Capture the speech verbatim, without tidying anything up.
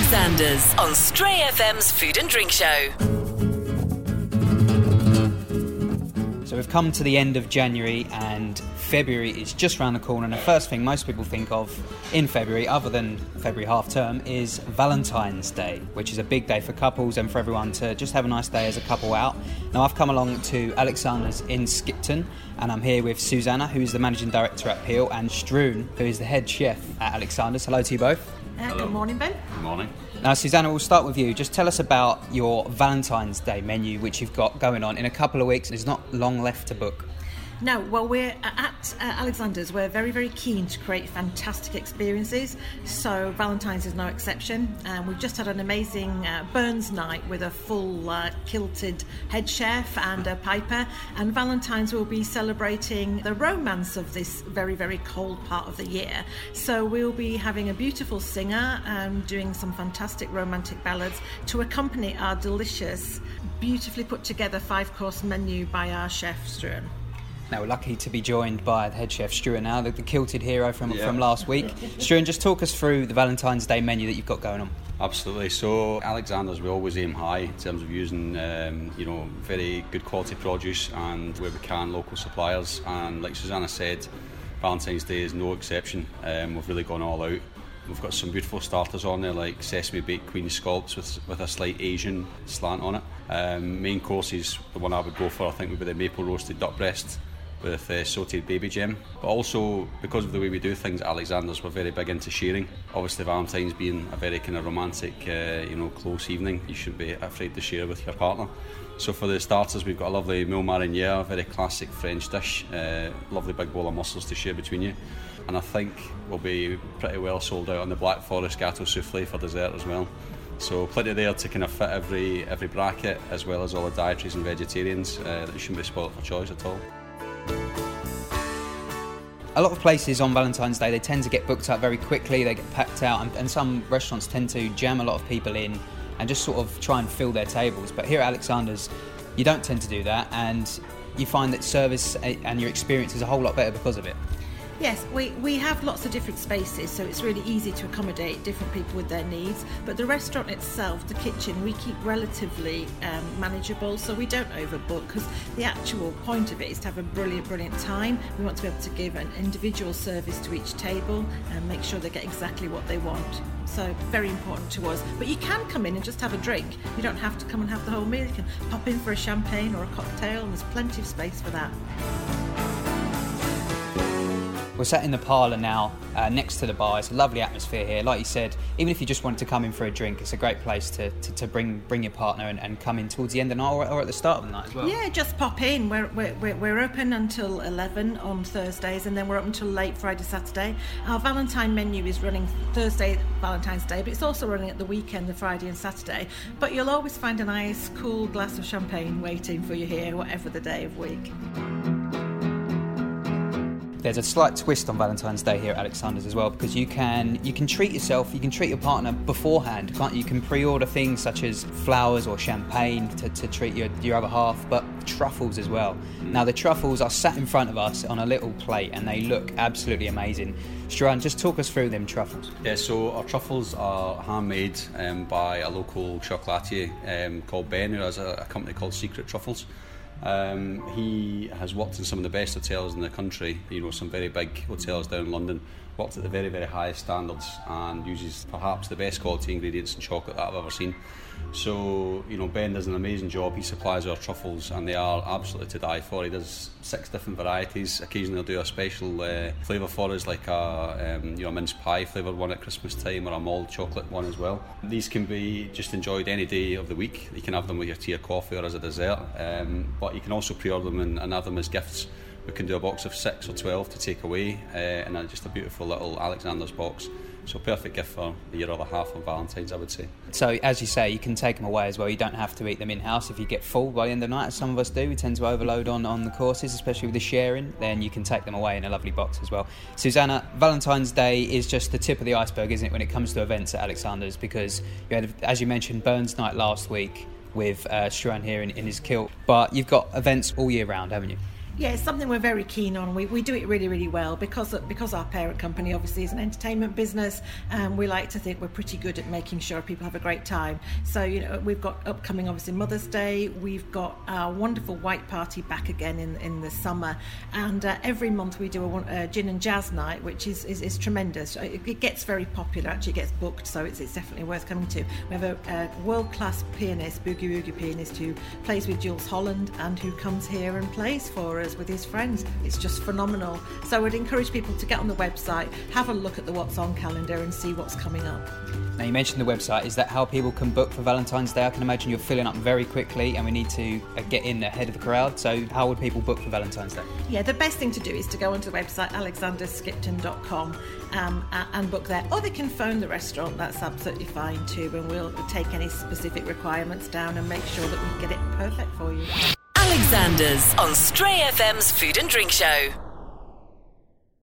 Alexander's on Stray F M's Food and Drink Show. So we've come to the end of January and February is just around the corner, and the first thing most people think of in February, other than February half term, is Valentine's Day, which is a big day for couples and for everyone to just have a nice day as a couple out. Now I've come along to Alexander's in Skipton, and I'm here with Susanna, who is the Managing Director at Peel, and Struan, who is the Head Chef at Alexander's. Hello to you both. Uh, good morning, Ben. Good morning. Now, Susanna, we'll start with you. Just tell us about your Valentine's Day menu, which you've got going on in a couple of weeks. There's not long left to book. No, well, we're at uh, Alexander's. We're very, very keen to create fantastic experiences. So Valentine's is no exception. Um, we've just had an amazing uh, Burns night with a full uh, kilted head chef and a piper. And Valentine's will be celebrating the romance of this very, very cold part of the year. So we'll be having a beautiful singer and doing some fantastic romantic ballads to accompany our delicious, beautifully put together five-course menu by our chef, Struan. Now, we're lucky to be joined by the head chef, Struan, now, the, the kilted hero from, yeah. from last week. Struan, just talk us through the Valentine's Day menu that you've got going on. Absolutely. So, Alexander's, we always aim high in terms of using, um, you know, very good quality produce and where we can, local suppliers. And like Susanna said, Valentine's Day is no exception. Um, we've really gone all out. We've got some beautiful starters on there, like sesame baked queen scallops with with a slight Asian slant on it. Um, main courses, the one I would go for, I think, would be the maple roasted duck breast with uh, sautéed baby gem. But also, because of the way we do things at Alexander's, we're very big into sharing. Obviously, Valentine's being a very kind of romantic, uh, you know, close evening, you shouldn't be afraid to share with your partner. So for the starters, we've got a lovely mille marinière, a very classic French dish, uh, lovely big bowl of mussels to share between you. And I think we'll be pretty well sold out on the Black Forest Gâteau Soufflé for dessert as well. So plenty there to kind of fit every every bracket, as well as all the dietaries and vegetarians. Uh, that shouldn't be spoilt for choice at all. A lot of places on Valentine's Day, they tend to get booked up very quickly, they get packed out, and, and some restaurants tend to jam a lot of people in and just sort of try and fill their tables. But here at Alexander's, you don't tend to do that, and you find that service and your experience is a whole lot better because of it. Yes, we, we have lots of different spaces, so it's really easy to accommodate different people with their needs. But the restaurant itself, the kitchen, we keep relatively um, manageable, so we don't overbook, because the actual point of it is to have a brilliant, brilliant time. We want to be able to give an individual service to each table and make sure they get exactly what they want. So very important to us. But you can come in and just have a drink. You don't have to come and have the whole meal. You can pop in for a champagne or a cocktail, and there's plenty of space for that. We're sat in the parlour now, uh, next to the bar. It's a lovely atmosphere here. Like you said, even if you just wanted to come in for a drink, it's a great place to, to, to bring bring your partner and, and come in towards the end of the night or, or at the start of the night as well. Yeah, just pop in. We're, we're, we're open until eleven on Thursdays, and then we're open until late Friday, Saturday. Our Valentine menu is running Thursday, Valentine's Day, but it's also running at the weekend, the Friday and Saturday. But you'll always find a nice, cool glass of champagne waiting for you here, whatever the day of week. There's a slight twist on Valentine's Day here at Alexander's as well, because you can you can treat yourself, you can treat your partner beforehand, can't you? You can pre-order things such as flowers or champagne to, to treat your, your other half, but truffles as well. Mm. Now the truffles are sat in front of us on a little plate and they look absolutely amazing. Struan, just talk us through them truffles. Yeah, so our truffles are handmade um, by a local chocolatier um, called Ben, who has a, a company called Secret Truffles. Um, he has worked in some of the best hotels in the country, you know, some very big hotels down in London, worked at the very, very highest standards and uses perhaps the best quality ingredients in chocolate that I've ever seen. So, you know, Ben does an amazing job. He supplies our truffles and they are absolutely to die for. He does six different varieties. Occasionally he'll do a special uh, flavour for us, like a um, you know, mince pie flavoured one at Christmas time or a mulled chocolate one as well. These can be just enjoyed any day of the week. You can have them with your tea or coffee or as a dessert, um, but you can also pre-order them and, and have them as gifts. We can do a box of six or twelve to take away, uh, and just a beautiful little Alexander's box. So perfect gift for your other half on Valentine's, I would say. So as you say, you can take them away as well. You don't have to eat them in-house. If you get full by the end of the night, as some of us do, we tend to overload on, on the courses, especially with the sharing, then you can take them away in a lovely box as well. Susanna, Valentine's Day is just the tip of the iceberg, isn't it, when it comes to events at Alexander's, because you had, as you mentioned, Burns Night last week with uh, Struan here in, in his kilt, but you've got events all year round, haven't you? Yeah, it's something we're very keen on. We, we do it really, really well because because our parent company obviously is an entertainment business, and we like to think we're pretty good at making sure people have a great time. So, you know, we've got upcoming obviously Mother's Day, we've got our wonderful white party back again in, in the summer, and uh, every month we do a, a gin and jazz night, which is, is, is tremendous. It, it gets very popular, actually it gets booked, so it's, it's definitely worth coming to. We have a, a world-class pianist, boogie woogie pianist, who plays with Jules Holland and who comes here and plays for us with his friends. It's just phenomenal. So I would encourage people to get on the website, have a look at the What's On calendar and see what's coming up. Now, you mentioned the website. Is that how people can book for Valentine's Day? I can imagine you're filling up very quickly and we need to uh, get in ahead of the crowd. So how would people book for Valentine's Day? Yeah, the best thing to do is to go onto the website alexander skipton dot com um, and book there. Or they can phone the restaurant, that's absolutely fine too, and we'll take any specific requirements down and make sure that we get it perfect for you. Alexander's on Stray F M's Food and Drink Show.